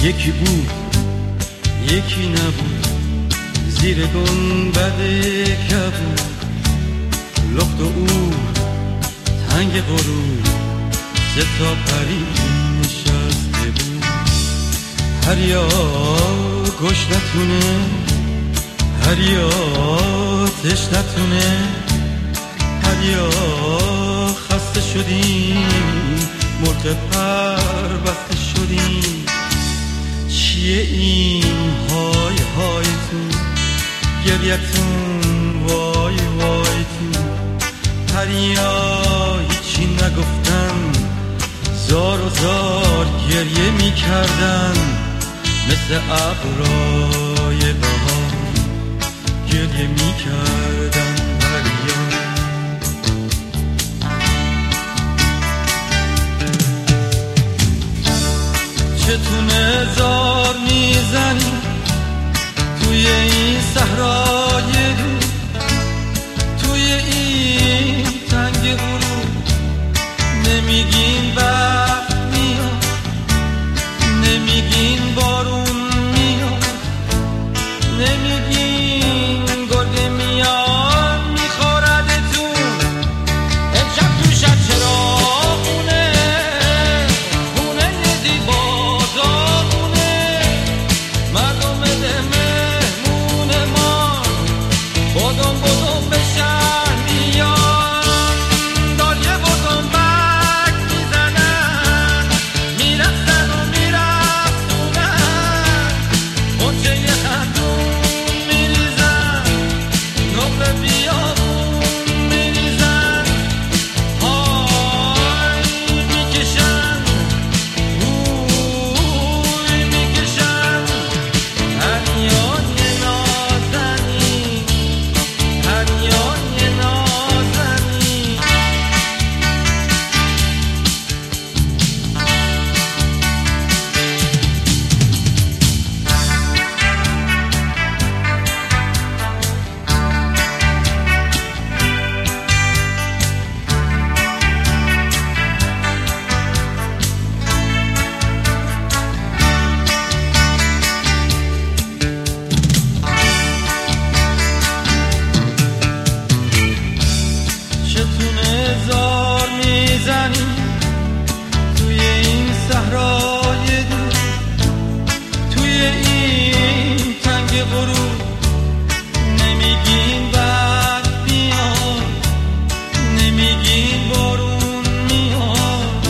یکی بود یکی نبود، زیر گنبد کبود، لخت و او تنگ غروب، سه تا پری نشسته بود. هریا گشنتونه، هریا تشنتونه، هریا خسته شدیم، مرغ پر بسته شدیم. چیه این های هایتون، گریتون وای وایتون؟ پریا هیچی نگفتن، زار و زار گریه میکردن، مثل ابرای بهار گریه میکردن. پریا چتونه زار میزنی توی این صحرای دور، توی این تنگ غروب. نمیگین وقت میاد، نمیگین بارون میاد، نمیگین گرده میاد میخوردتون. امشب تو شب چراغونه، خونه زیبا داغونه، مردم ده مهمون ما بادم بادم به شهر میان. داریه بادم بک میزنن، میرفتن و میرفتونن، خونچه یه خندون میریزن، نقل بیابون میریزن. های میکشن، اوی میکشن. هریان یه نازنین، هریان یه نازنین. چتونه زار میزنی توی این صحرای دور، توی این تنگ غروب. نمیگین وقت میاد، نمیگین بارون میاد،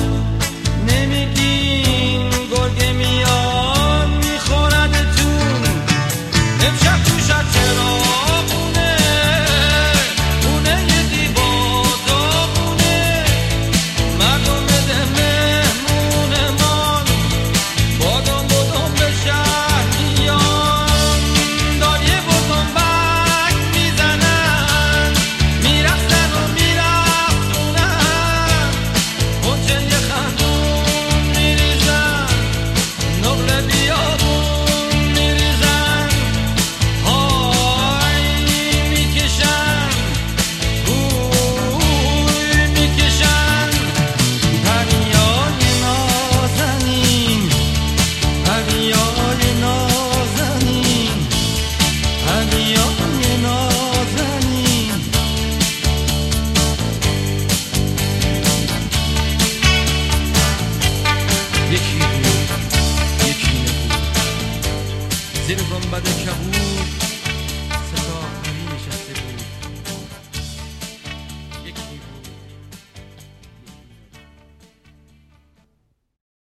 نمیگین گرگه میاد میخوردتون. امشب تو شب چراغونه، خونه زیبا داغونه، مردم ده مهمونمان بادم بادم به شهر میان. داریه بادم بک میزنن، میرفتن و میرفتونن، خونچه یه خندون میریزن، نقل بیابون میریزن. های میکشن، اوی میکشن. پریای نازنین، پریای نازنین، پریای نازنین. یکی بود یکی نبود، زیر گنبد کبود،